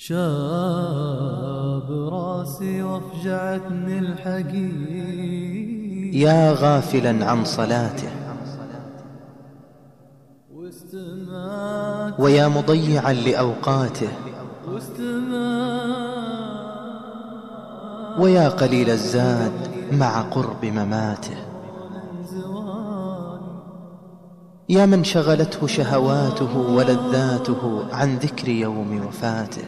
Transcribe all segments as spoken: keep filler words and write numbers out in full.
شاب راسي وافجعتني الحقيقة يا غافلا عن صلاته ويا مضيعا لأوقاته ويا قليل الزاد مع قرب مماته يا من شغلته شهواته ولذاته عن ذكر يوم وفاته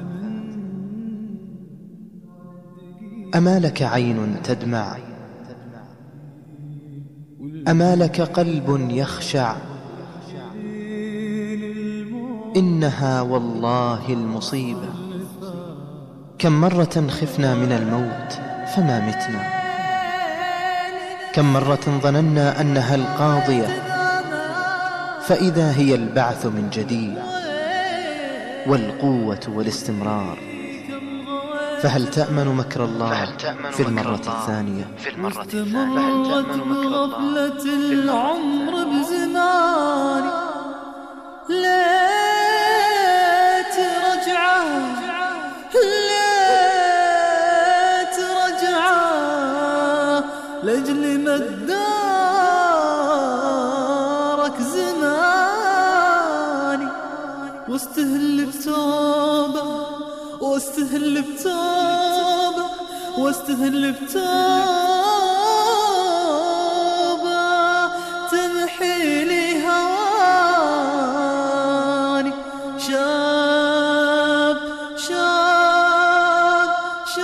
أما لك عين تدمع أما لك قلب يخشع إنها والله المصيبة كم مرة خفنا من الموت فما متنا كم مرة ظننا أنها القاضية فإذا هي البعث من جديد والقوة والاستمرار فهل تأمن مكر الله في المرة الثانية استمرت بغفلة العمر بزماني ليت رجعه ليت رجعه لأجل ما ادارك زماني واستهل بتوبة واستهل بتوبة واستهل بتوبة تمحي لي هواني شاب شاب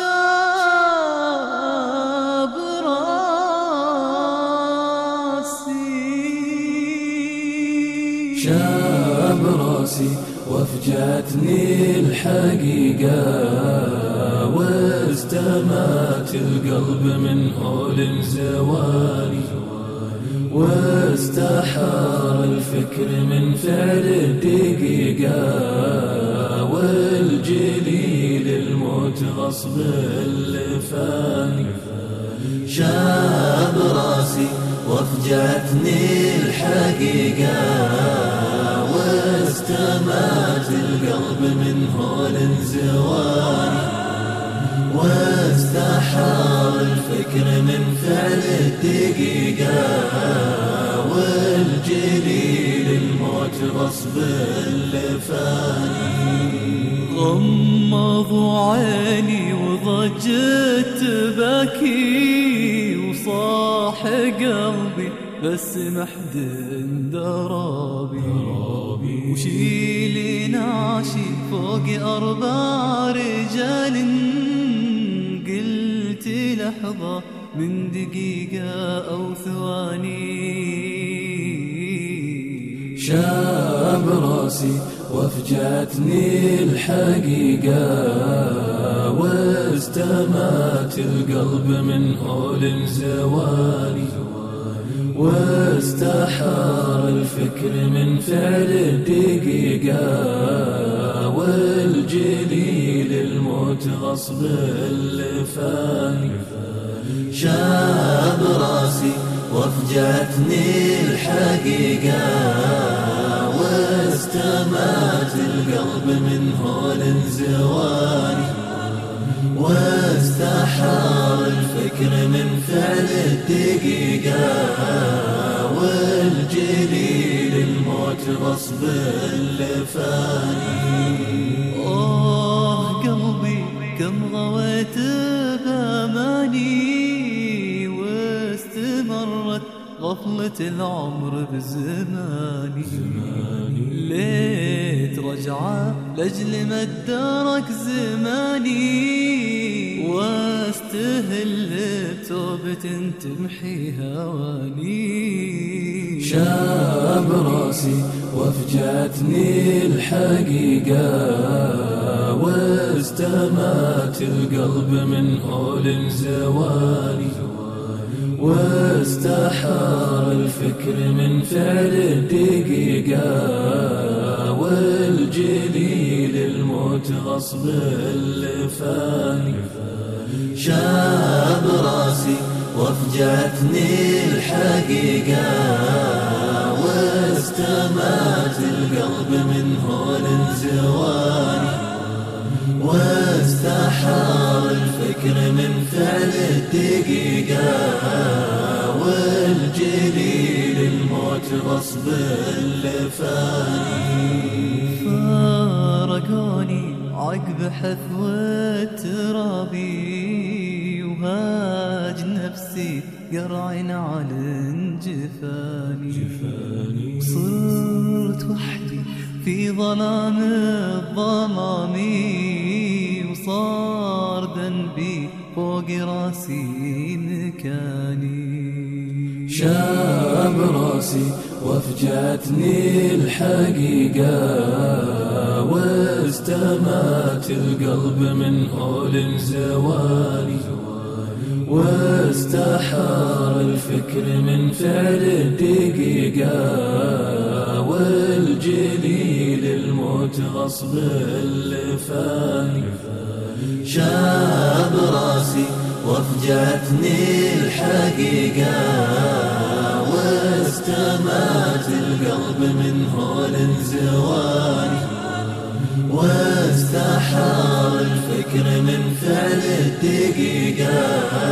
شاب راسي شاب راسي وافجعتني الحقيقة واستمات القلب من هول زوالي واستحار الفكر من فعل الدقيقة والجليل الموت غصب اللي فاني شاب راسي وافجعتني الحقيقة واستمات القلب من هول زواني واستحار الفكر من فعل الدقيقة والجليل الموت غصب اللي فاني غمضوا عيني وضجت بكي وصاح قلبي بس محد درابي وشيلي ناشي فوق أربع رجال قلت لحظة من دقيقة أو ثواني شاب راسي وافجعتني الحقيقة واستمات القلب من هول زوالي واستحار الفكر من فعل الدقيقة والجليل الموت غصب اللي فاني شاب راسي وافجعتني الحقيقة واستمات القلب من هول زواني واستحار الفكر من فعل الدقيقة والجليل الموت غصب اللي فاني آه قلبي كم غويت بأماني واستمرت غفلة العمر بزماني ليت رجعة لأجل ما ادارك زماني واستهل بتوبة تمحي هواني شاب راسي وافجعتني الحقيقة واستمات القلب من هول زوالي واستحار الفكر من فعل الدقيقة والجليل الموت غصب اللي فاني شاب راسي وافجعتني الحقيقة واستمات القلب من هول زواني غصب اللي فاني. فارقوني عقب حثوة ترابي وهاج نفسي قرعين على جفاني. صرت وحدي في ظلام الظلام وصار ذنبي فوق راسي مكاني. شاب راسي وافجتني الحقيقة واستمات القلب من هول زوالي واستحار الفكر من فعل الدقيقة والجليل الموت غصب اللي فاني. شاب راسي وافجتني الحقيقة واستمات القلب من هول زواني واستحار الفكر من فعل الدقيقة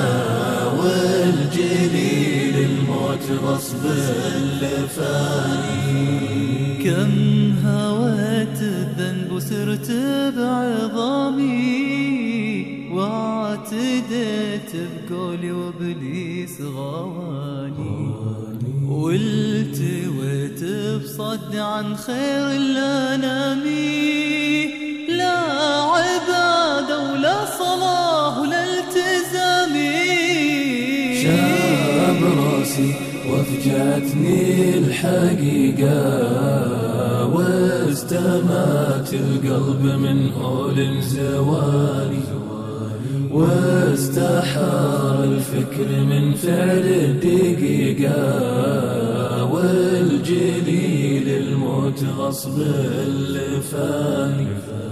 والجليل الموت غصب اللي فاني. كم هويت الذنب وسرت بعظامي واعتديت بقولي وابليس غواني والتويت بصد عن خير الانام. لا عباده ولا صلاه ولا التزامي. شاب راسي وافجتني الحقيقة واستمات القلب من هول زوالي واستحار الفكر من فعل الدقيقة والجليل الموت غصب اللي فاني.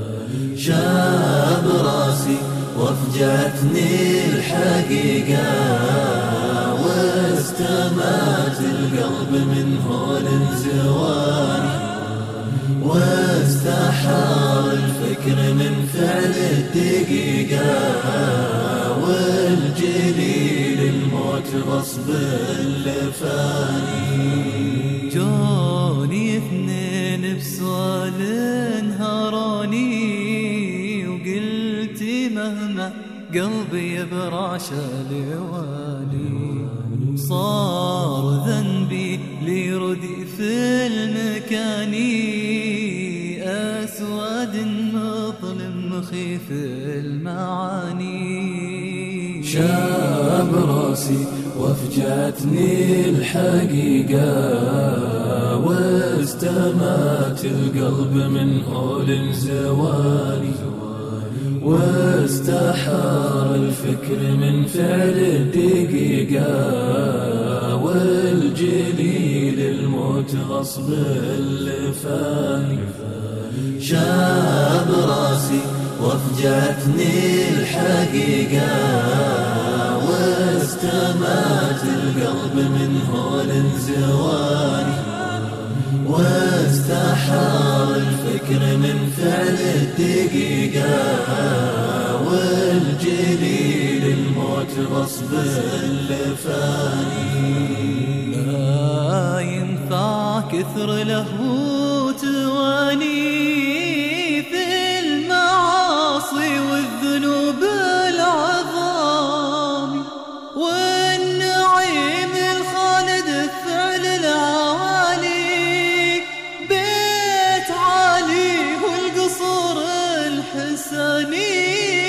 شاب راسي وافجتني الحقيقة واستمات القلب من هول زواني واستحار الفكر من فعل الدقيقة والجليل الموت غصب اللي فاني. جوني اثنين بسؤال انهاروني وقلت مهما قلبي يبرع شالواني صار ذنبي لي ردي في المكاني أسود مظلم مخيف المعاني. شاب راسي وافجتني الحقيقة واستمات القلب من هول زوالي واستحار الفكر من فعل الدقيقة والجليل الموت غصب اللي فاني. شاب راسي وافجتني الحقيقة واستمات القلب من هول زواني واستحار الفكر من فعل الدقيقة والجليل الموت غصب اللي فاني. لا ينفع كثر لهو تواني في المعاصي والذنوب العظام والنعيم الخالد الفعل العوالي بيت عالي والقصور الحساني.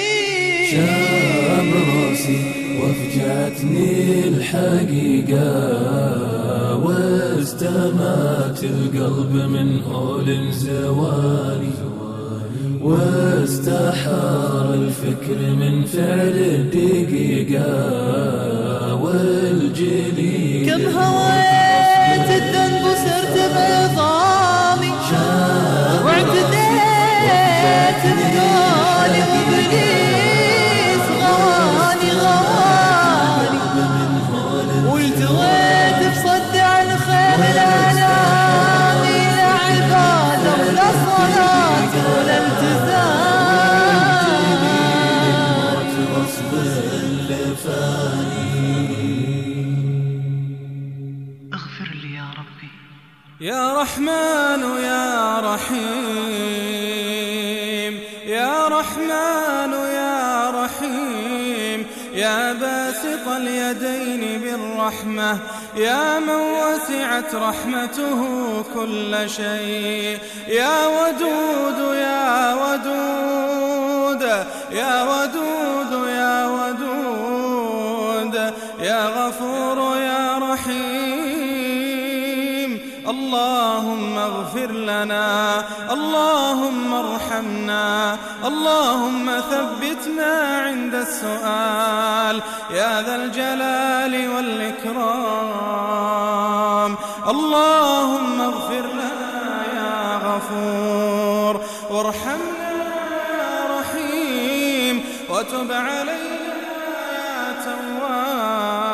شاب راسي وافجتني الحقيقة واستمات القلب من هول زوالي واستحار الفكر من فعل الدقيقة والجليل. كم هويت الذنب وسرت بعظامي واعتديت بقولي وابليس غواني غواني والتويت بصد عن خير الانام. لا عباده ولا صلاه ولا التزام. غصب اللي فاني. يا باسط اليدين بالرحمة، يا من وسعت رحمته كل شيء. يا ودود يا ودود يا ودود يا ودود، يا غفور يا رحيم. اللهم اغفر لنا، اللهم ارحمنا، اللهم ثبتنا عند السؤال يا ذا الجلال والإكرام. اللهم اغفر لنا يا غفور، وارحمنا يا رحيم، وتب علينا يا تواب.